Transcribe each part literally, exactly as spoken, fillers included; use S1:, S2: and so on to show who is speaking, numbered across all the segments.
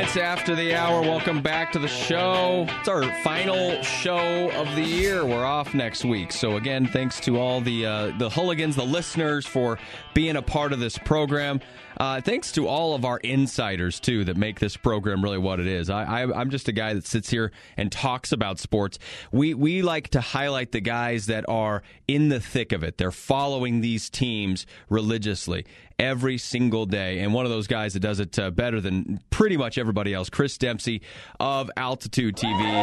S1: minutes after the hour. Welcome back to the show. It's our final show of the year. We're off next week. So again, thanks to all the uh, the hooligans, the listeners, for being a part of this program. Uh, thanks to all of our insiders, too, that make this program really what it is. I, I, I'm just a guy that sits here and talks about sports. We we like to highlight the guys that are in the thick of it. They're following these teams religiously every single day. And one of those guys that does it uh, better than pretty much everybody else, Chris Dempsey of Altitude T V.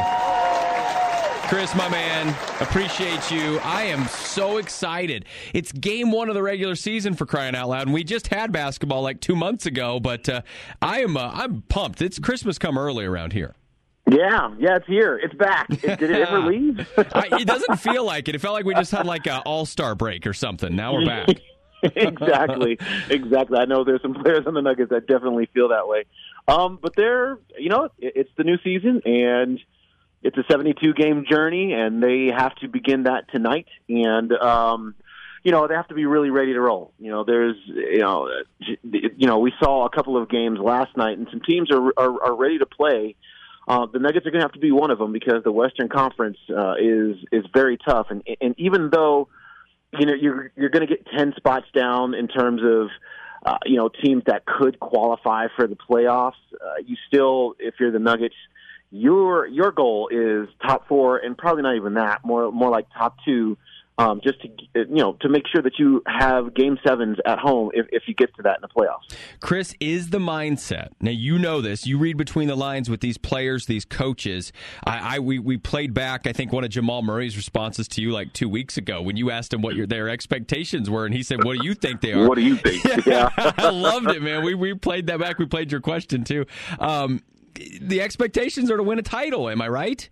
S1: Chris, my man, appreciate you. I am so excited. It's game one of the regular season, for crying out loud, and we just had basketball like two months ago, but uh, I am uh, I'm pumped. It's Christmas come early around here.
S2: Yeah, yeah, it's here. It's back. It, did it ever leave?
S1: I, it doesn't feel like it. It felt like we just had like an all-star break or something. Now we're back.
S2: exactly, exactly. I know there's some players on the Nuggets that definitely feel that way. Um, but they're, you know, it, it's the new season, and it's a seventy-two game journey, and they have to begin that tonight. And, um, you know, they have to be really ready to roll. You know, there's, you know, you know, we saw a couple of games last night, and some teams are are, are ready to play. Uh, the Nuggets are going to have to be one of them because the Western Conference uh, is is very tough. And and even though, you know, you're you're going to get ten spots down in terms of, uh, you know, teams that could qualify for the playoffs, uh, you still, if you're the Nuggets, Your your goal is top four, and probably not even that. More more like top two, um, just to you know to make sure that you have game sevens at home if, if you get to that in the playoffs.
S1: Chris, is the mindset now? You know this. You read between the lines with these players, these coaches. I, I we we played back. I think one of Jamal Murray's responses to you like two weeks ago when you asked him what your their expectations were, and he said, "What do you think they are?"
S2: What do you think?
S1: yeah, I loved it, man. We we played that back. We played your question too. Um, The expectations are to win a title. Am I right?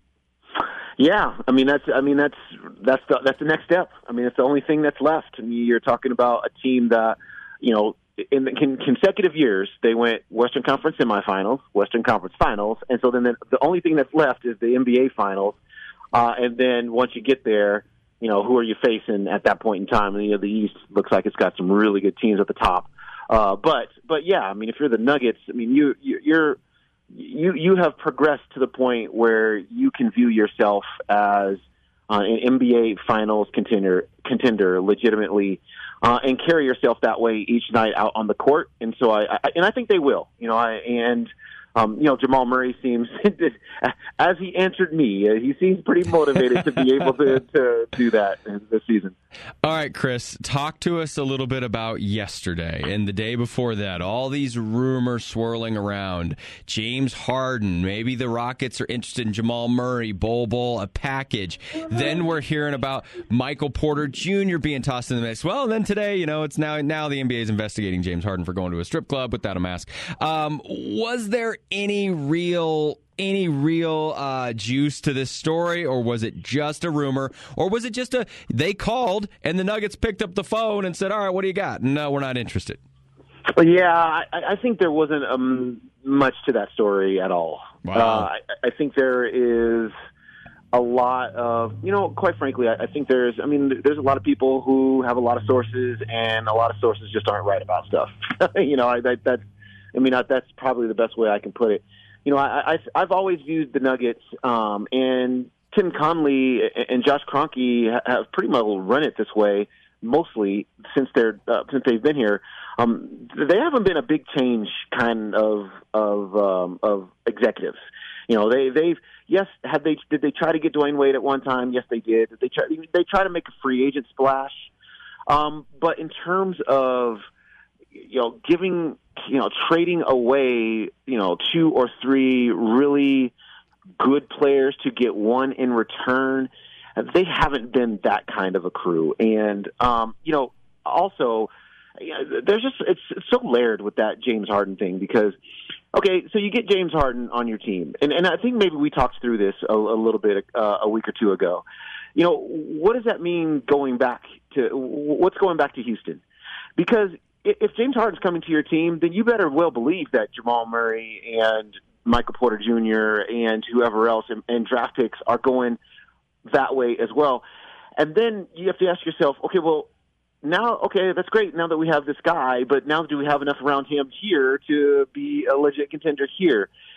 S2: Yeah, I mean that's I mean that's that's the that's the next step. I mean it's the only thing that's left. I mean you're talking about a team that, you know, in the con- consecutive years they went Western Conference semifinals, Western Conference finals, and so then the, the only thing that's left is the N B A finals. Uh, and then once you get there, you know, who are you facing at that point in time? And you know, the East looks like it's got some really good teams at the top. Uh, but but yeah, I mean if you're the Nuggets, I mean you, you you're You you have progressed to the point where you can view yourself as uh, an N B A Finals contender, contender legitimately, uh, and carry yourself that way each night out on the court. And so I, I and I think they will. You know, I and um, you know Jamal Murray seems, as he answered me, uh, he seems pretty motivated to be able to, to do that this season.
S1: All right, Chris, talk to us a little bit about yesterday and the day before that. All these rumors swirling around. James Harden, maybe the Rockets are interested in Jamal Murray, Bol Bol, a package. Then we're hearing about Michael Porter Junior being tossed in the mix. Well, and then today, you know, it's now now the N B A is investigating James Harden for going to a strip club without a mask. Um, was there any real any real uh, juice to this story, or was it just a rumor, or was it just a they called and the Nuggets picked up the phone and said, all right, what do you got? No, we're not interested.
S2: Well, yeah, I, I think there wasn't um, much to that story at all.
S1: Wow.
S2: Uh, I, I think there is a lot of, you know, quite frankly, I, I think there's, I mean, there's a lot of people who have a lot of sources, and a lot of sources just aren't right about stuff. you know, I, that, that's, I mean, that's probably the best way I can put it. You know, I, I, I've always viewed the Nuggets, um, and Tim Conley and Josh Kroenke have pretty much run it this way mostly since they're uh, since they've been here. Um, they haven't been a big change kind of of um, of executives. You know, they they've yes, have they did they try to get Dwayne Wade at one time? Yes, they did. Did they try they try to make a free agent splash? Um, but in terms of, you know, giving, you know, trading away, you know, two or three really good players to get one in return, they haven't been that kind of a crew. And, um, you know, also, you know, there's just, it's, it's so layered with that James Harden thing because, okay, so you get James Harden on your team. And, and I think maybe we talked through this a, a little bit uh, a week or two ago. You know, what does that mean going back to, what's going back to Houston? Because if James Harden's coming to your team, then you better well believe that Jamal Murray and Michael Porter Junior and whoever else and, and draft picks are going that way as well. And then you have to ask yourself, okay, well, now, okay, that's great now that we have this guy, but now do we have enough around him here to be a legit contender here?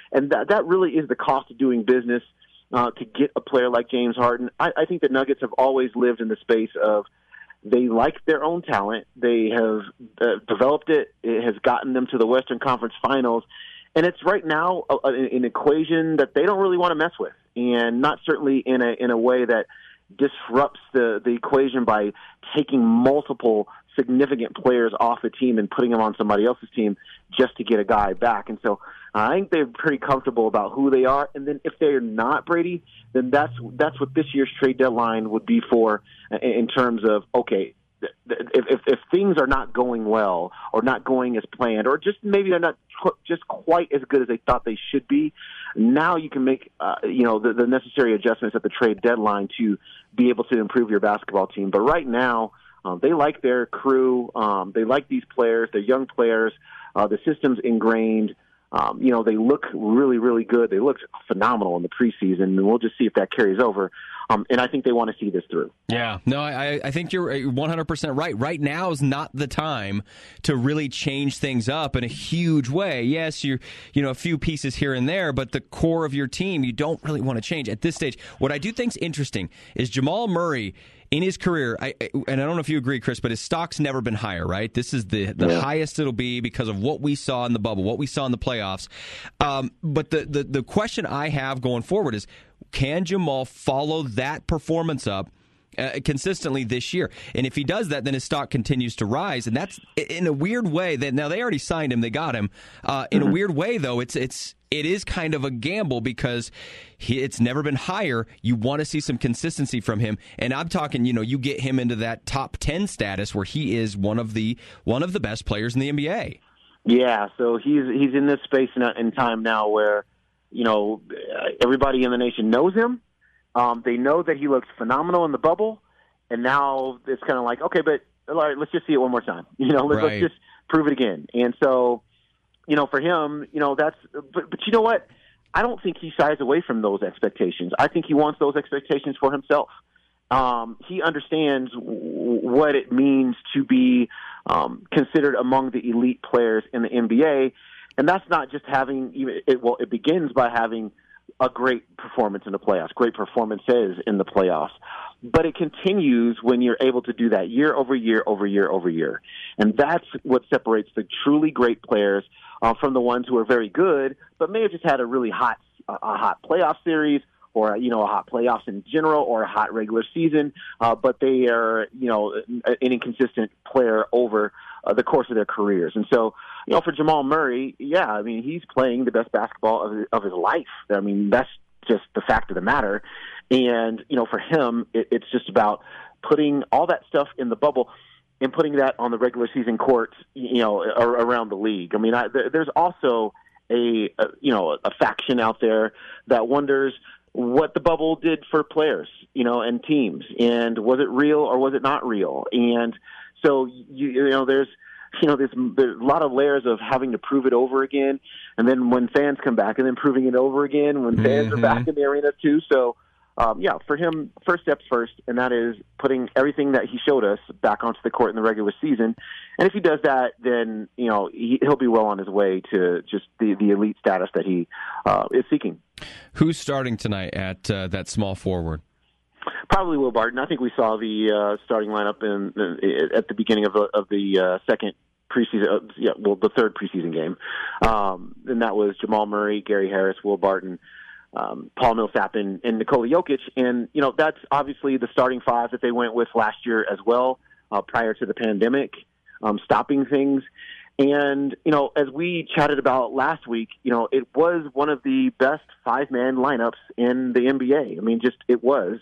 S2: and that that really is the cost of doing business uh, to get a player like James Harden. I, I think the Nuggets have always lived in the space of they like their own talent. They have uh, developed it. It has gotten them to the Western Conference Finals. And it's right now a, a, an equation that they don't really want to mess with, and not certainly in a in a way that disrupts the, the equation by taking multiple significant players off the team and putting them on somebody else's team just to get a guy back. And so uh, I think they're pretty comfortable about who they are. And then if they're not Brady, then that's that's what this year's trade deadline would be for in terms of, okay, if, if, if things are not going well or not going as planned, or just maybe they're not just quite as good as they thought they should be, now you can make uh, you know the, the necessary adjustments at the trade deadline to be able to improve your basketball team. But right now, um, they like their crew. Um, they like these players. They're young players. Uh, the system's ingrained. Um, you know, they look really, really good. They looked phenomenal in the preseason, and we'll just see if that carries over. Um, and I think they want to see this through.
S1: Yeah, no, I, I think you're one hundred percent right. Right now is not the time to really change things up in a huge way. Yes, you're, you know, a few pieces here and there, but the core of your team, you don't really want to change at this stage. What I do think is interesting is Jamal Murray, in his career, I, and I don't know if you agree, Chris, but his stock's never been higher, right? This is the, the yeah. highest it'll be because of what we saw in the bubble, what we saw in the playoffs. Um, but the, the, the question I have going forward is, can Jamal follow that performance up uh, consistently this year? And if he does that, then his stock continues to rise. And that's in a weird way that now they already signed him, they got him. Uh, in mm-hmm. a weird way, though, it's it's it is kind of a gamble because he, it's never been higher. You want to see some consistency from him, and I'm talking, you know, you get him into that top ten status where he is one of the one of the best players in the N B A.
S2: Yeah, so he's he's in this space in, in time now where, you know, everybody in the nation knows him. Um, they know that he looks phenomenal in the bubble, and now it's kind of like, okay, but all right, let's just see it one more time. You know, let's,
S1: right.
S2: let's just prove it again. And so, you know, for him, you know, that's but, – but you know what? I don't think he shies away from those expectations. I think he wants those expectations for himself. Um, he understands w- what it means to be um, considered among the elite players in the N B A, and that's not just having – it, well, it begins by having a great performance in the playoffs, great performances in the playoffs. But it continues when you're able to do that year over year over year over year. And that's what separates the truly great players uh, from the ones who are very good, but may have just had a really hot a hot playoff series, or, you know, a hot playoffs in general, or a hot regular season, uh, but they are, you know, an inconsistent player over uh, the course of their careers. And so, you know, for Jamal Murray, yeah, I mean, he's playing the best basketball of his, of his life. I mean, that's just the fact of the matter. And, you know, for him, it, it's just about putting all that stuff in the bubble and putting that on the regular season court, you know, around the league. I mean, I, there's also a, a, you know, a faction out there that wonders what the bubble did for players, you know, and teams. And was it real or was it not real? And so, you, you know, there's, you know, there's, there's a lot of layers of having to prove it over again. And then when fans come back, and then proving it over again when fans mm-hmm. are back in the arena too. So, Um, yeah, for him, first steps first, and that is putting everything that he showed us back onto the court in the regular season. And if he does that, then, you know, he, he'll be well on his way to just the, the elite status that he uh, is seeking.
S1: Who's starting tonight at uh, that small forward?
S2: Probably Will Barton. I think we saw the uh, starting lineup in, in at the beginning of the, of the uh, second preseason, uh, yeah, well, the third preseason game, um, and that was Jamal Murray, Gary Harris, Will Barton, Um, Paul Millsap, and, and Nikola Jokic. And, you know, that's obviously the starting five that they went with last year as well, uh, prior to the pandemic, um, stopping things. And, you know, as we chatted about last week, you know, it was one of the best five-man lineups in the N B A. I mean, just it was.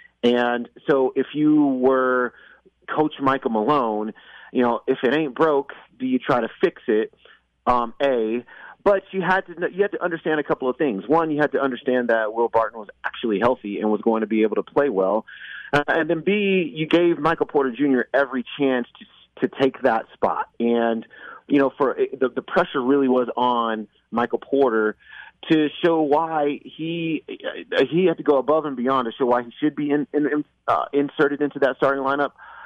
S2: And so if you were Coach Michael Malone, you know, if it ain't broke, do you try to fix it? Um, A, But you had to you had to understand a couple of things. One, you had to understand that Will Barton was actually healthy and was going to be able to play well. Uh, and then B, you gave Michael Porter Junior every chance to to take that spot. And, you know, for the, the pressure really was on Michael Porter to show why he he had to go above and beyond to show why he should be in, in, uh, inserted into that starting lineup.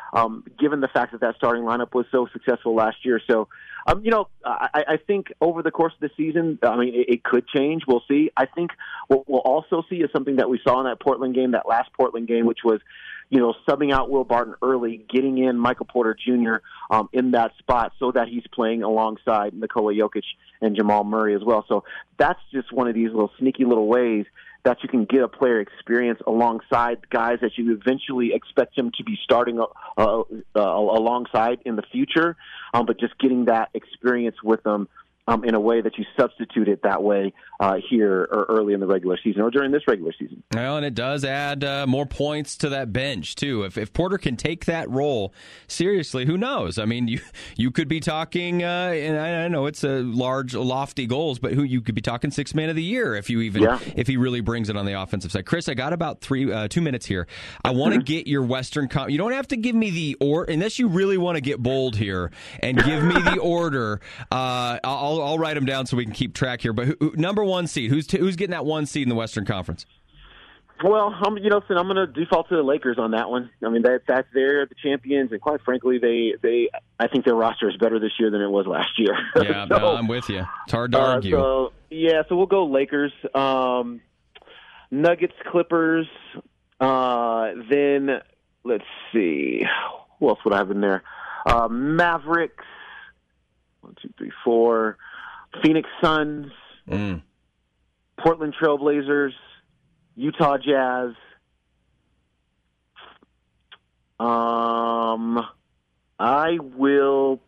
S2: um, given the fact that that starting lineup was so successful last year. So, um, you know, I, I think over the course of the season, I mean, it, it could change. We'll see. I think what we'll also see is something that we saw in that Portland game, that last Portland game, which was, you know, subbing out Will Barton early, getting in Michael Porter Junior Um, in that spot so that he's playing alongside Nikola Jokic and Jamal Murray as well. So that's just one of these little sneaky little ways that you can get a player experience alongside guys that you eventually expect him to be starting uh, uh, alongside in the future, um, but just getting that experience with them um, in a way that you substitute it that way uh, here or early in the regular season or during this regular season.
S1: Well, and it does add uh, more points to that bench, too. If, if Porter can take that role seriously, who knows? I mean, you you could be talking, uh, and I, I know it's a large, lofty goals, but who you could be talking six man of the year if you even, yeah. if he really brings it on the offensive side. Chris, I got about three, uh, two minutes here. I want to mm-hmm. get your Western Com- You don't have to give me the order, unless you really want to get bold here and give me the order. Uh, I'll, I'll write them down so we can keep track here. But who, who, number one seed, who's t- who's getting that one seed in the Western Conference?
S2: Well, I'm, you know, I'm going to default to the Lakers on that one. I mean, that, that's they're the champions, and quite frankly, they, they I think their roster is better this year than it was last year.
S1: Yeah, so, no, I'm with you. It's hard to uh, argue.
S2: So, yeah, so we'll go Lakers, um, Nuggets, Clippers. Uh, then let's see, who else would I have in there? Uh, Mavericks. One, two, three, four. Phoenix Suns. Mm. Portland Trailblazers. Utah Jazz. Um, I will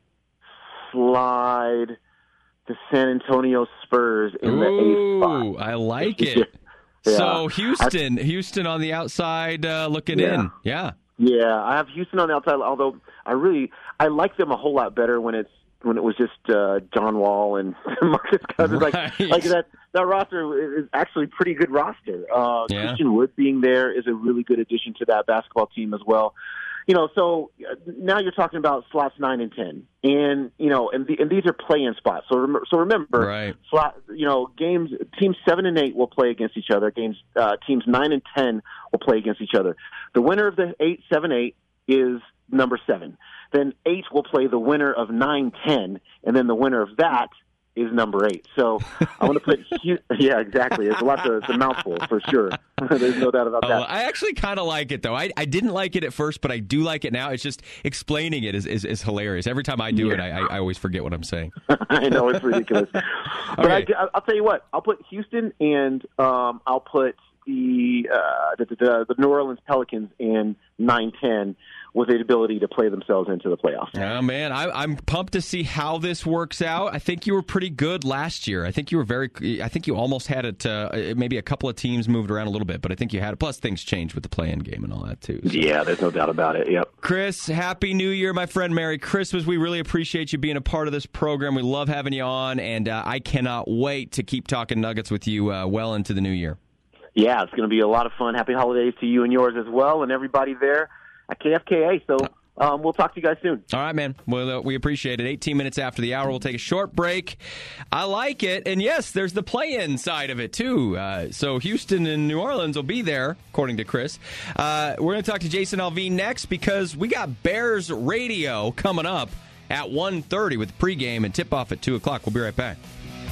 S2: slide the San Antonio Spurs in
S1: Ooh,
S2: the eighth spot.
S1: Ooh, I like it. yeah. So Houston, I, Houston on the outside uh, looking
S2: yeah.
S1: in. Yeah.
S2: Yeah, I have Houston on the outside, although I really I like them a whole lot better when it's when it was just uh, John Wall and Marcus Cousins. Right. Like, like that, that roster is actually a pretty good roster. Uh, yeah. Christian Wood being there is a really good addition to that basketball team as well. You know, so now you're talking about slots nine and ten, and you know, and, the, and these are play-in spots. So, rem- so remember,
S1: right.
S2: slot, you know, games teams seven and eight will play against each other. Games uh, teams nine and ten will play against each other. The winner of the eight, seven, eight is number seven. Then eight will play the winner of nine, ten, and then the winner of that is number eight. So I want to put, yeah, exactly. It's a lot to, it's a mouthful for sure. There's no doubt about
S1: oh,
S2: that.
S1: I actually kind of like it, though. I, I didn't like it at first, but I do like it now. It's just explaining it is, is, is hilarious. Every time I do yeah. it, I, I always forget what I'm saying.
S2: I know, it's ridiculous. But okay. I, I'll tell you what, I'll put Houston and um, I'll put the, uh, the, the the New Orleans Pelicans in nine ten with the ability to play themselves into the playoffs.
S1: Oh, man, I, I'm pumped to see how this works out. I think you were pretty good last year. I think you were very. I think you almost had it. Uh, maybe a couple of teams moved around a little bit, but I think you had it. Plus, things changed with the play-in game and all that too. So.
S2: Yeah, there's no doubt about it. Yep.
S1: Chris, Happy New Year, my friend. Merry Christmas. We really appreciate you being a part of this program. We love having you on, and uh, I cannot wait to keep talking Nuggets with you uh, well into the new year.
S2: Yeah, it's going to be a lot of fun. Happy holidays to you and yours as well, and everybody there at K F K A. So um, we'll talk to you guys soon.
S1: All right, man. Well, uh, we appreciate it. eighteen minutes after the hour, we'll take a short break. I like it. And, yes, there's the play-in side of it, too. Uh, so Houston and New Orleans will be there, according to Chris. Uh, we're going to talk to Jason Alvin next because we got Bears radio coming up at one thirty with pregame and tip-off at two o'clock. We'll be right back.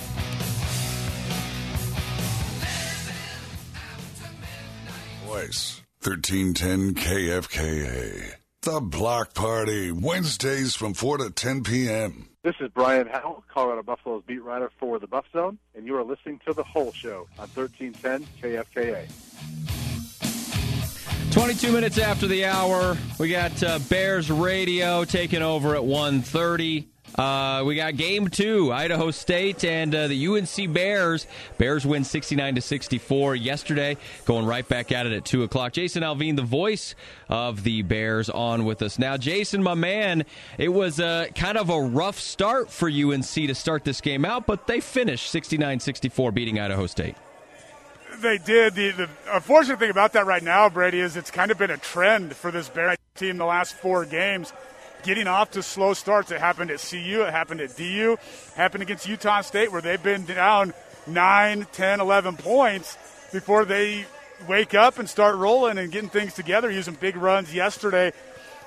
S3: Voice thirteen ten K F K A. The Block Party, Wednesdays from four to ten p.m.
S4: This is Brian Howell, Colorado Buffalo's beat writer for the Buff Zone, and you are listening to The Whole Show on thirteen ten K F K A.
S1: twenty-two minutes after the hour, we got uh, Bears radio taking over at one thirty. Uh, we got game two, Idaho State and uh, the U N C Bears. Bears win sixty-nine to sixty-four yesterday, going right back at it at two o'clock. Jason Alvin, the voice of the Bears, on with us. Now, Jason, my man, it was uh, kind of a rough start for U N C to start this game out, but they finished sixty-nine sixty-four, beating Idaho State.
S5: They did. The, the unfortunate thing about that right now, Brady, is it's kind of been a trend for this Bears team the last four games. Getting off to slow starts. It happened at C U. It happened at D U. Happened against Utah State, where they've been down nine, ten, eleven points before they wake up and start rolling and getting things together, using big runs yesterday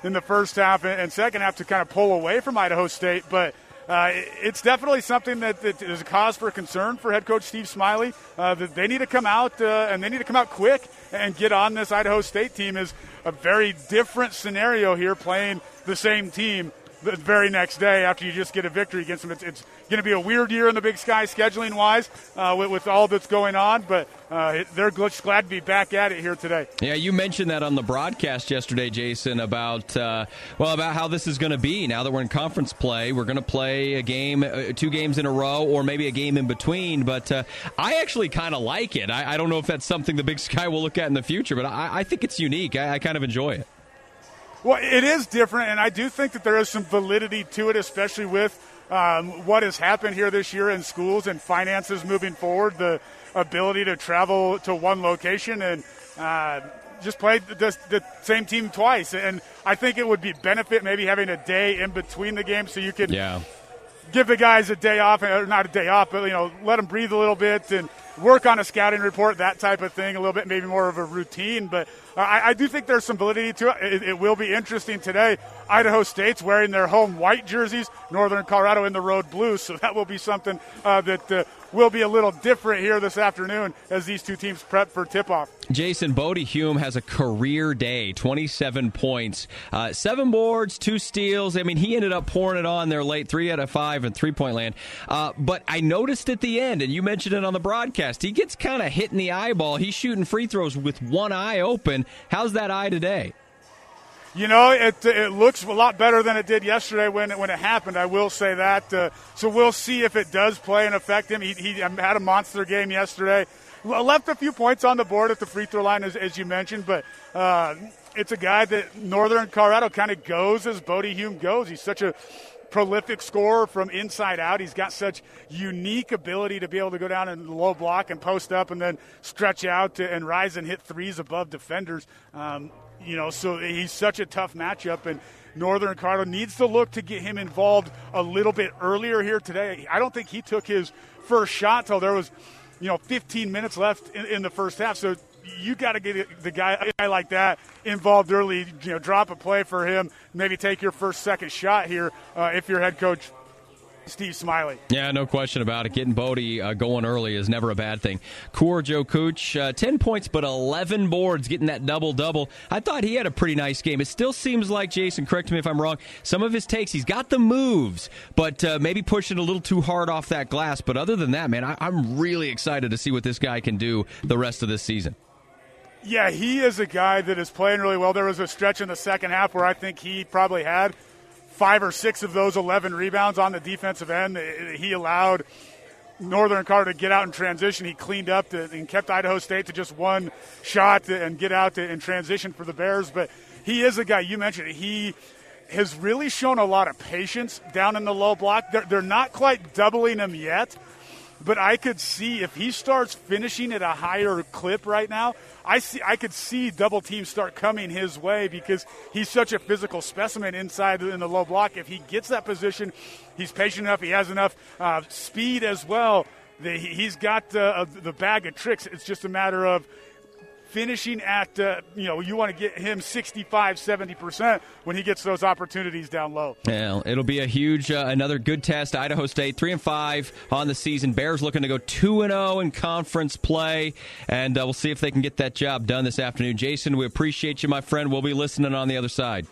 S5: in the first half and second half to kind of pull away from Idaho State. But uh, it's definitely something that, that is a cause for concern for head coach Steve Smiley. Uh, that they need to come out uh, and they need to come out quick and get on this Idaho State team. Is a very different scenario here, playing the same team the very next day after you just get a victory against them. It's, it's going to be a weird year in the Big Sky scheduling-wise uh, with, with all that's going on, but uh, they're just glad to be back at it here today.
S1: Yeah, you mentioned that on the broadcast yesterday, Jason, about uh, well about how this is going to be now that we're in conference play. We're going to play a game, uh, two games in a row, or maybe a game in between. But uh, I actually kind of like it. I, I don't know if that's something the Big Sky will look at in the future, but I, I think it's unique. I, I kind of enjoy it.
S5: Well, it is different, and I do think that there is some validity to it, especially with um, what has happened here this year in schools and finances moving forward, the ability to travel to one location and uh, just play the, the same team twice. And I think it would be benefit maybe having a day in between the games so you can
S1: yeah. give
S5: the guys a day off, or not a day off, but, you know, let them breathe a little bit and work on a scouting report, that type of thing, a little bit maybe more of a routine. But uh, I, I do think there's some validity to it. it. It will be interesting today. Idaho State's wearing their home white jerseys, Northern Colorado in the road blue, so that will be something uh, that uh, will be a little different here this afternoon as these two teams prep for tip-off.
S1: Jason, Bodie Hume has a career day, twenty-seven points, uh, seven boards, two steals. I mean, he ended up pouring it on there late, three out of five in three-point land. Uh, but I noticed at the end, and you mentioned it on the broadcast, he gets kind of hit in the eyeball. He's shooting free throws with one eye open. How's that eye today?
S5: You know, it it looks a lot better than it did yesterday when it, when it happened. I will say that. Uh, so we'll see if it does play and affect him. He, he had a monster game yesterday. Left a few points on the board at the free throw line, as, as you mentioned, but uh, it's a guy that Northern Colorado kind of goes as Bodie Hume goes. He's such a prolific scorer from inside out. He's got such unique ability to be able to go down in the low block and post up and then stretch out to, and rise and hit threes above defenders. Um, you know, so he's such a tough matchup, and Northern Colorado needs to look to get him involved a little bit earlier here today. I don't think he took his first shot till there was, you know, fifteen minutes left in, in the first half. So you got to get the guy, a guy like that involved early. You know, drop a play for him. Maybe take your first, second shot here uh, if you're head coach Steve Smiley.
S1: Yeah, no question about it. Getting Bodie uh, going early is never a bad thing. Core Joe Cooch, uh, ten points but eleven boards, getting that double-double. I thought he had a pretty nice game. It still seems like, Jason, correct me if I'm wrong, some of his takes, he's got the moves, but uh, maybe pushing a little too hard off that glass. But other than that, man, I- I'm really excited to see what this guy can do the rest of this season.
S5: Yeah, he is a guy that is playing really well. There was a stretch in the second half where I think he probably had five or six of those eleven rebounds on the defensive end. He allowed Northern Colorado to get out in transition. He cleaned up to, and kept Idaho State to just one shot and get out to, in transition for the Bears. But he is a guy, you mentioned it, he has really shown a lot of patience down in the low block. They're, they're not quite doubling him yet, but I could see if he starts finishing at a higher clip right now, I see I could see double teams start coming his way because he's such a physical specimen inside in the low block. If he gets that position, he's patient enough. He has enough uh, speed as well. The, he's got uh, the bag of tricks. It's just a matter of finishing at, uh, you know, you want to get him sixty-five, seventy percent when he gets those opportunities down low.
S1: Yeah, it'll be a huge, uh, another good test. Idaho State, three and five on the season. Bears looking to go two and oh in conference play, and uh, we'll see if they can get that job done this afternoon. Jason, we appreciate you, my friend. We'll be listening on the other side.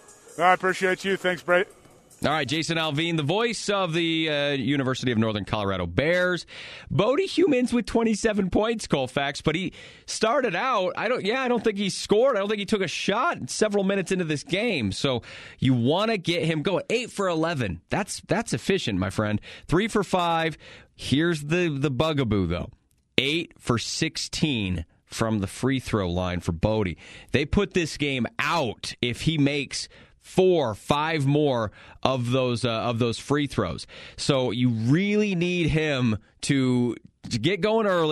S5: I appreciate you. Thanks, Brett.
S1: All right, Jason Alvin, the voice of the uh, University of Northern Colorado Bears. Bodie Hume ends with twenty-seven points, Colfax, but he started out, I don't, yeah, I don't think he scored. I don't think he took a shot several minutes into this game. So you want to get him going. eight for eleven. That's that's efficient, my friend. three for five. Here's the, the bugaboo, though. eight for sixteen from the free throw line for Bodie. They put this game out if he makes four, five more of those uh, of those free throws. So you really need him to, to get going early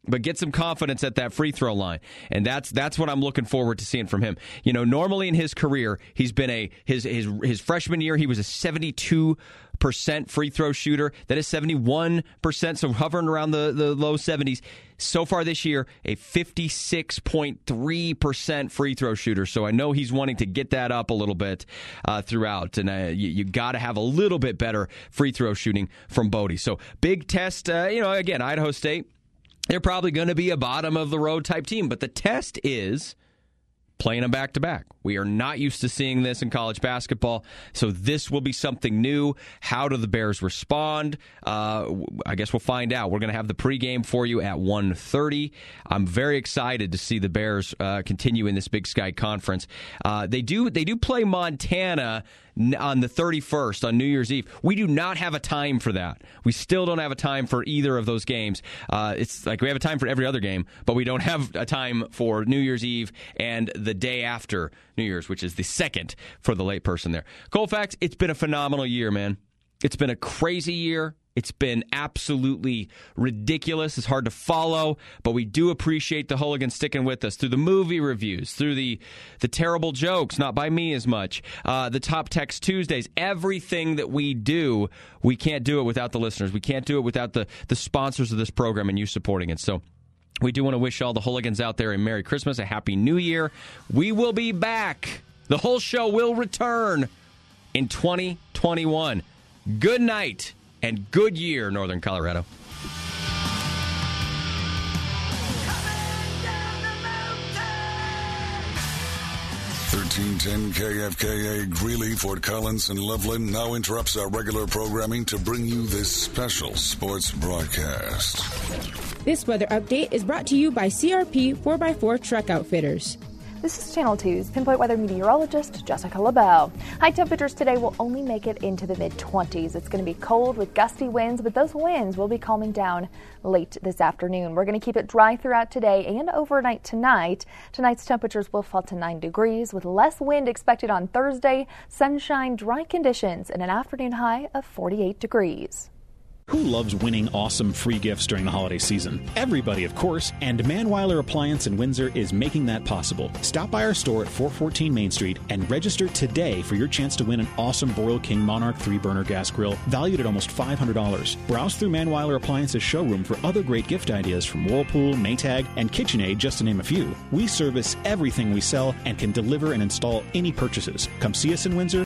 S1: but get some confidence at that free throw line. And that's that's what I'm looking forward to seeing from him. You know, normally in his career, he's been a his his his freshman year, he was a seventy-two percent free throw shooter. That is seventy-one percent, so hovering around the, the low seventies. So far this year, a fifty-six point three percent free throw shooter. So I know he's wanting to get that up a little bit uh, throughout. And uh, you, you got to have a little bit better free throw shooting from Bodie. So big test, uh, you know, again, Idaho State, they're probably going to be a bottom-of-the-road type team. But the test is playing them back-to-back. We are not used to seeing this in college basketball, so this will be something new. How do the Bears respond? Uh, I guess we'll find out. We're going to have the pregame for you at one thirty. I'm very excited to see the Bears uh, continue in this Big Sky Conference. Uh, they do they do play Montana on the thirty-first, on New Year's Eve. We do not have a time for that. We still don't have a time for either of those games. Uh, it's like we have a time for every other game, but we don't have a time for New Year's Eve and the day after New Year's, which is the second for the late person there. Colfax, it's been a phenomenal year, man. It's been a crazy year. It's been absolutely ridiculous. It's hard to follow, but we do appreciate the hooligans sticking with us through the movie reviews, through the the terrible jokes, not by me as much, uh, the Top Text Tuesdays, everything that we do. We can't do it without the listeners. We can't do it without the, the sponsors of this program and you supporting it. So we do want to wish all the hooligans out there a Merry Christmas, a Happy New Year. We will be back. The whole show will return in twenty twenty-one. Good night and good year, Northern Colorado.
S3: thirteen ten K F K A Greeley, Fort Collins, and Loveland now interrupts our regular programming to bring you this special sports broadcast.
S6: This weather update is brought to you by C R P four by four Truck Outfitters.
S7: This is Channel two's Pinpoint Weather meteorologist, Jessica LaBelle. High temperatures today will only make it into the mid-twenties. It's going to be cold with gusty winds, but those winds will be calming down late this afternoon. We're going to keep it dry throughout today and overnight tonight. Tonight's temperatures will fall to nine degrees with less wind expected on Thursday. Sunshine, dry conditions, and an afternoon high of forty-eight degrees.
S8: Who loves winning awesome free gifts during the holiday season? Everybody, of course, and Manweiler Appliance in Windsor is making that possible. Stop by our store at four fourteen Main Street and register today for your chance to win an awesome Boyle King Monarch three burner gas grill valued at almost five hundred dollars. Browse through Manweiler Appliance's showroom for other great gift ideas from Whirlpool, Maytag, and KitchenAid, just to name a few. We service everything we sell and can deliver and install any purchases. Come see us in Windsor